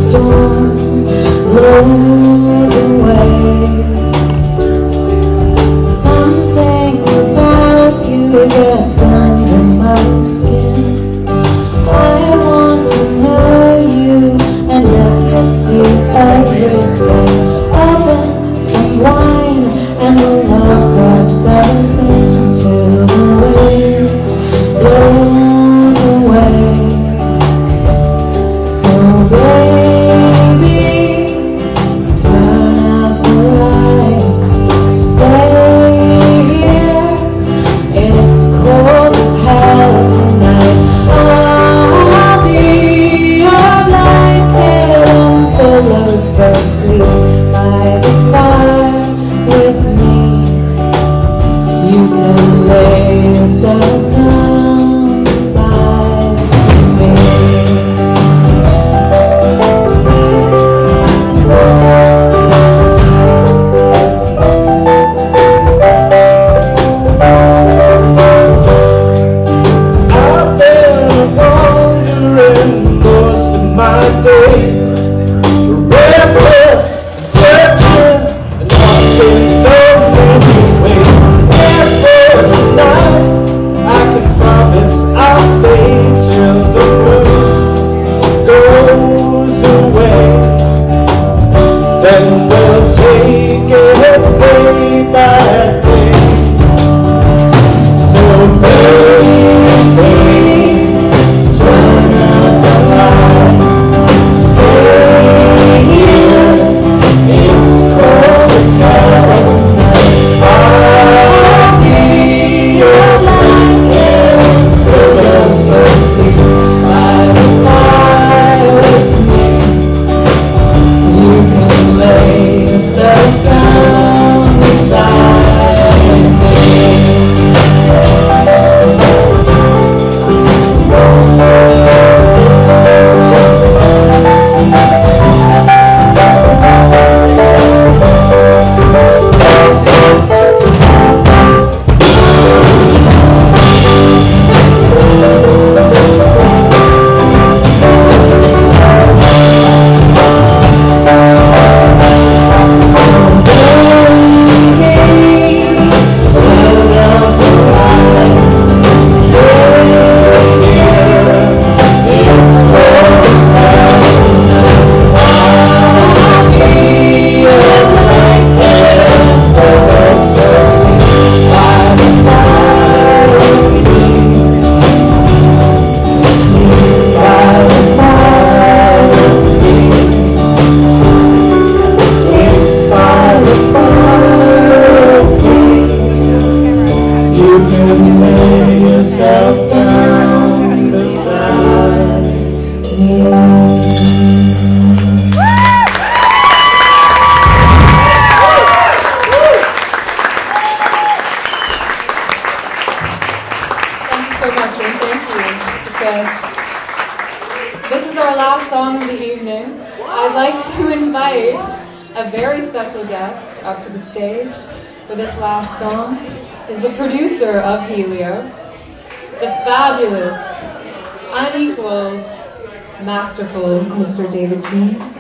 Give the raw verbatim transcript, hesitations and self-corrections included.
storm blows away. Something about you gets under my skin. I want to know you, and yet you see everything. Open some wine, and the love that settles until the wind blows away. So baby, turn out the light, stay here. It's cold as hell tonight. I'll be your blanket and pillow, so sleep by the fire with me. You can lay yourself down beside me. I've been wandering most of my days, restless and searching and lost in so many ways. As for tonight, I can promise I'll stay till the moon goes away. Then we'll take it day by day. So baby, turn out the light, stay here. It's cold as hell tonight. I'll be your blanket and pillow, so sleep by the fire with me. You can lay yourself down beside me. I'd like to invite a very special guest up to the stage for this last song. Is the producer of Helios, the fabulous, unequaled, masterful Mister David Keane.